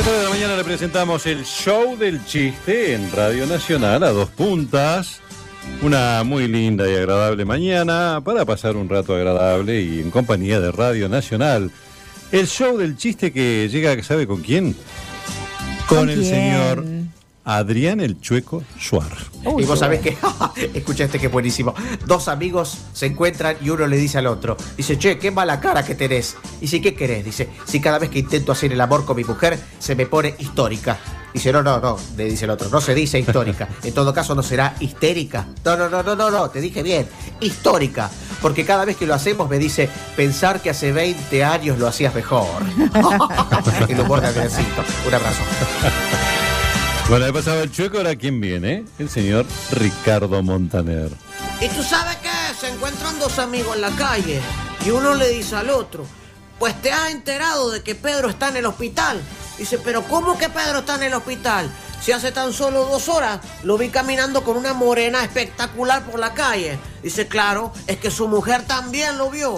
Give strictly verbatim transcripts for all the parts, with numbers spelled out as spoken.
esta hora de la mañana le presentamos el show del chiste en Radio Nacional a dos puntas. Una muy linda y agradable mañana para pasar un rato agradable y en compañía de Radio Nacional. El show del chiste que llega, ¿sabe con quién? Con, ¿Con el quién? Señor Adrián el Chueco Suar. Uy, y vos sabés que, escucha este que es buenísimo. Dos amigos se encuentran y uno le dice al otro, dice, che, qué mala cara que tenés. Dice, ¿qué querés? Dice, si cada vez que intento hacer el amor con mi mujer se me pone histórica. Dice, no, no, no, le dice el otro, no se dice histórica. En todo caso no será histérica. No, no, no, no, no, no, te dije bien, histórica. Porque cada vez que lo hacemos me dice, pensar que hace veinte años lo hacías mejor. El humor de Adriancito. Un abrazo. Bueno, he pasado el Chueco, ahora ¿quién viene? El señor Ricardo Montaner. ¿Y tú sabes qué? Se encuentran dos amigos en la calle y uno le dice al otro, pues te has enterado de que Pedro está en el hospital. Dice, pero ¿cómo que Pedro está en el hospital? Si hace tan solo dos horas lo vi caminando con una morena espectacular por la calle. Dice, claro, es que su mujer también lo vio.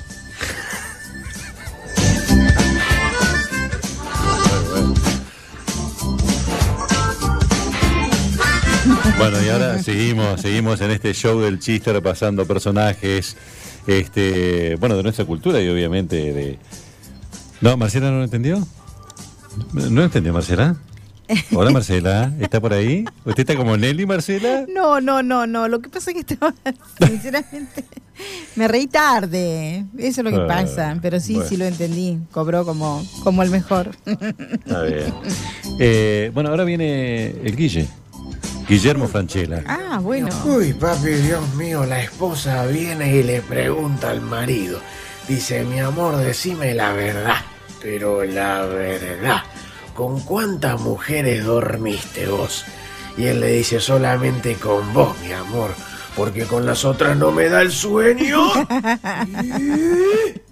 Bueno, y ahora seguimos, seguimos en este show del chiste repasando personajes, este, bueno, de nuestra cultura y obviamente de... No, ¿Marcela no lo entendió? ¿No lo entendió, Marcela? Hola, Marcela, ¿está por ahí? ¿Usted está como Nelly, Marcela? No, no, no, no, lo que pasa es que estaba, sinceramente, me reí tarde, eso es lo que ah, pasa, pero sí, bueno. sí lo entendí, cobró como, como el mejor. Está bien. Eh, bueno, ahora viene el Guille. Guillermo Franchella. Ah, bueno. Uy, papi, Dios mío, la esposa viene y le pregunta al marido. Dice, mi amor, decime la verdad, pero la verdad, ¿con cuántas mujeres dormiste vos? Y él le dice, solamente con vos, mi amor, porque con las otras no me da el sueño.